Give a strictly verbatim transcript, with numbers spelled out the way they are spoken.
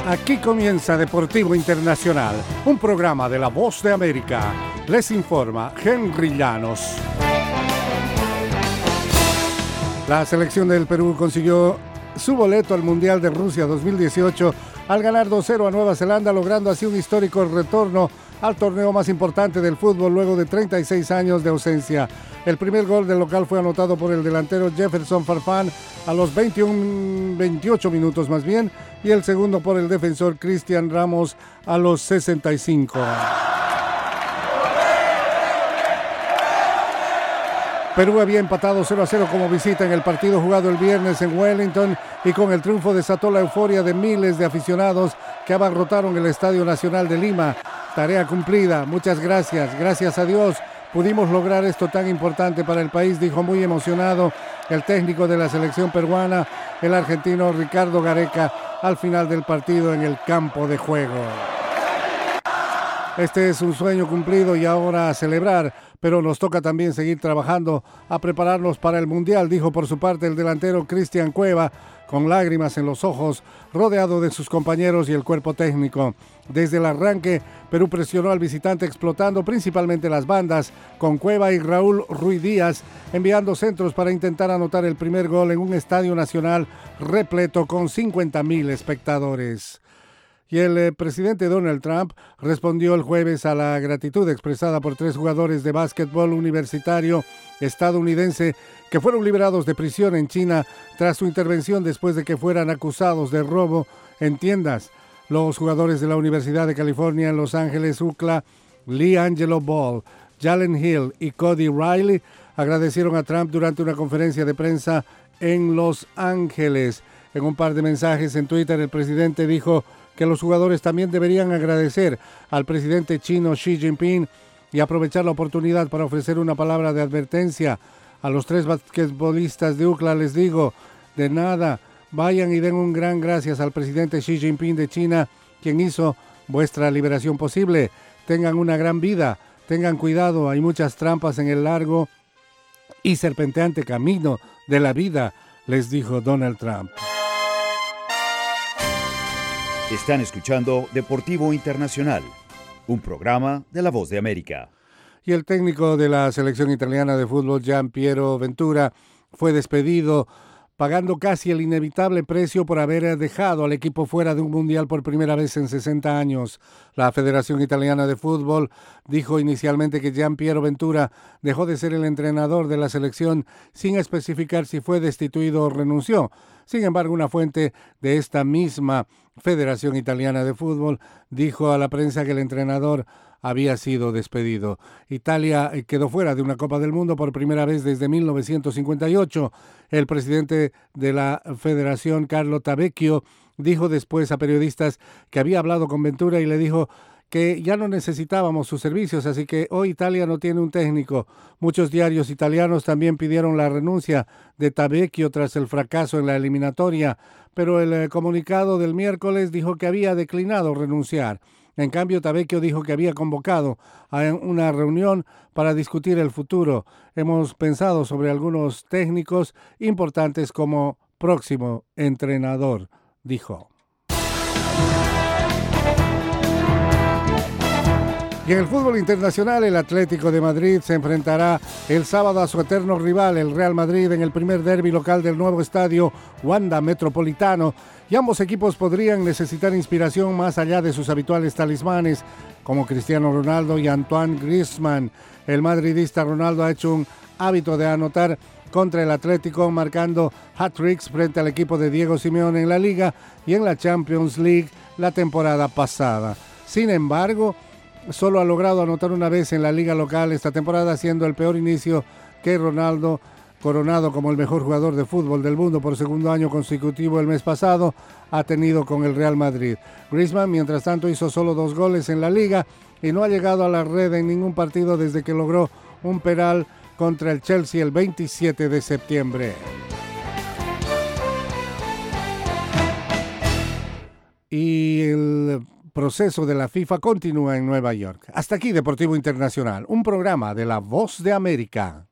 Aquí comienza Deportivo Internacional, un programa de La Voz de América. Les informa Henry Llanos. La selección del Perú consiguió su boleto al Mundial de Rusia dos mil dieciocho al ganar dos cero a Nueva Zelanda, logrando así un histórico retorno al torneo más importante del fútbol luego de treinta y seis años de ausencia. El primer gol del local fue anotado por el delantero Jefferson Farfán a los veintiuno, veintiocho minutos más bien, y el segundo por el defensor Cristian Ramos a los sesenta y cinco. Perú había empatado cero a cero como visita en el partido jugado el viernes en Wellington, y con el triunfo desató la euforia de miles de aficionados que abarrotaron el Estadio Nacional de Lima. Tarea cumplida, muchas gracias, gracias a Dios pudimos lograr esto tan importante para el país, dijo muy emocionado el técnico de la selección peruana, el argentino Ricardo Gareca, al final del partido en el campo de juego. Este es un sueño cumplido y ahora a celebrar, pero nos toca también seguir trabajando a prepararnos para el Mundial, dijo por su parte el delantero Cristian Cueva, con lágrimas en los ojos, rodeado de sus compañeros y el cuerpo técnico. Desde el arranque, Perú presionó al visitante explotando principalmente las bandas, con Cueva y Raúl Ruiz Díaz enviando centros para intentar anotar el primer gol en un estadio nacional repleto con cincuenta mil espectadores. Y el eh, presidente Donald Trump respondió el jueves a la gratitud expresada por tres jugadores de básquetbol universitario estadounidense que fueron liberados de prisión en China tras su intervención después de que fueran acusados de robo en tiendas. Los jugadores de la Universidad de California en Los Ángeles, U C L A, Lee Angelo Ball, Jalen Hill y Cody Riley agradecieron a Trump durante una conferencia de prensa en Los Ángeles. En un par de mensajes en Twitter, el presidente dijo que los jugadores también deberían agradecer al presidente chino Xi Jinping y aprovechar la oportunidad para ofrecer una palabra de advertencia. A los tres basquetbolistas de U C L A les digo, de nada, vayan y den un gran gracias al presidente Xi Jinping de China, quien hizo vuestra liberación posible. Tengan una gran vida, tengan cuidado, hay muchas trampas en el largo y serpenteante camino de la vida, les dijo Donald Trump. Están escuchando Deportivo Internacional, un programa de La Voz de América. Y el técnico de la selección italiana de fútbol, Gian Piero Ventura, fue despedido pagando casi el inevitable precio por haber dejado al equipo fuera de un mundial por primera vez en sesenta años. La Federación Italiana de Fútbol dijo inicialmente que Gian Piero Ventura dejó de ser el entrenador de la selección sin especificar si fue destituido o renunció. Sin embargo, una fuente de esta misma Federación Italiana de Fútbol dijo a la prensa que el entrenador había sido despedido. Italia quedó fuera de una Copa del Mundo por primera vez desde mil novecientos cincuenta y ocho. El presidente de la Federación, Carlo Tavecchio, dijo después a periodistas que había hablado con Ventura y le dijo que ya no necesitábamos sus servicios, así que hoy Italia no tiene un técnico. Muchos diarios italianos también pidieron la renuncia de Tavecchio tras el fracaso en la eliminatoria, pero el comunicado del miércoles dijo que había declinado renunciar. En cambio, Tavecchio dijo que había convocado a una reunión para discutir el futuro. Hemos pensado sobre algunos técnicos importantes como próximo entrenador, dijo. Y en el fútbol internacional, el Atlético de Madrid se enfrentará el sábado a su eterno rival, el Real Madrid, en el primer derbi local del nuevo estadio Wanda Metropolitano, y ambos equipos podrían necesitar inspiración más allá de sus habituales talismanes, como Cristiano Ronaldo y Antoine Griezmann. El madridista Ronaldo ha hecho un hábito de anotar contra el Atlético, marcando hat-tricks frente al equipo de Diego Simeone en la Liga y en la Champions League la temporada pasada. Sin embargo, solo ha logrado anotar una vez en la liga local esta temporada, siendo el peor inicio que Ronaldo, coronado como el mejor jugador de fútbol del mundo por segundo año consecutivo el mes pasado, ha tenido con el Real Madrid. Griezmann, mientras tanto, hizo solo dos goles en la liga y no ha llegado a la red en ningún partido desde que logró un penal contra el Chelsea el veintisiete de septiembre. Y el proceso de la FIFA continúa en Nueva York. Hasta aquí Deportivo Internacional, un programa de La Voz de América.